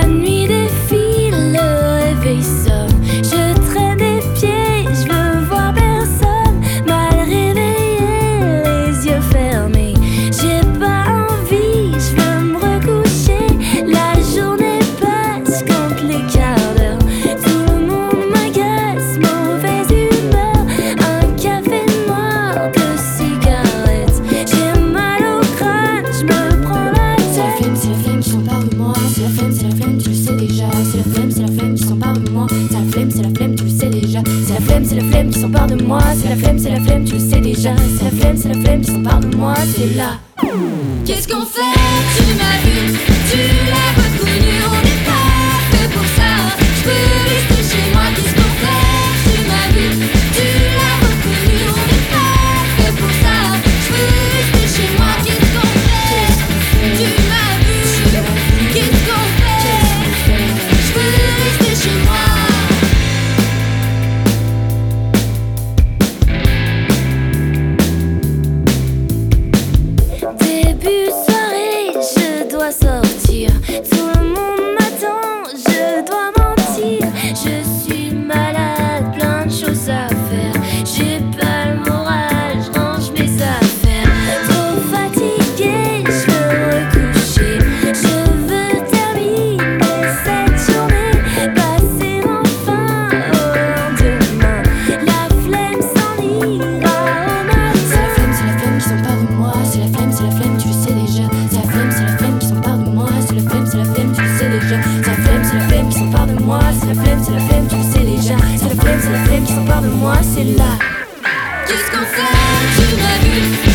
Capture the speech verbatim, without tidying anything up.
nuit défile, le réveil sonne. Je traîne des pieds, je veux voir personne. Mal réveillé, les yeux fermés. J'ai pas envie, je veux me recoucher. La journée passe, compte les quarts d'heure. Tout le monde m'agace, mauvaise humeur. Un café noir, deux cigarettes. J'ai mal au crâne, je me prends la tête. C'est la flemme, c'est la flemme qui s'empare de moi. C'est la flemme, c'est la flemme, tu le sais déjà. C'est la flemme, c'est la flemme qui s'empare de moi. C'est la flemme, c'est la flemme, tu le sais déjà. C'est la flemme, c'est la flemme qui s'empare de moi. C'est la flemme, c'est la flemme, tu le sais déjà. C'est la flemme, c'est la flemme qui s'empare de moi. C'est là. Qu'est-ce qu'on fait? Tu m'as vu, tu l'as reconnu. On n'est pas fait pour ça. Je peux rester chez moi. Qu'est-ce qu'on fait? Tu m'as vu, tu l'as reconnu. On n'est pas fait pour ça. Je peux rester chez moi. Qu'est-ce qu'on fait? Tu m'as vu, qu'est-ce qu'on fait? Je peux rester chez moi. Début soirée, je dois sortir. Tout le monde m'attend, je dois mentir. Je suis malade, plein de choses à faire. J'ai pas le moral, je range mes affaires. Trop fatigué, je veux recoucher. Je veux terminer cette journée, passer enfin au lendemain. La flemme s'en ira au matin. C'est la flemme, c'est la flemme qui s'empare de moi. C'est la flemme, c'est la flemme, tu le sais déjà. C'est la flemme, c'est la flemme qui s'empare de moi. C'est la flemme, c'est la flemme, tu le sais déjà. C'est la flemme, c'est la flemme qui s'empare de moi. C'est la flemme, c'est la flemme, tu le sais déjà. C'est la flemme, c'est la flemme qui s'empare de moi. C'est là. Qu'est-ce qu'on fait? Tu m'as vu,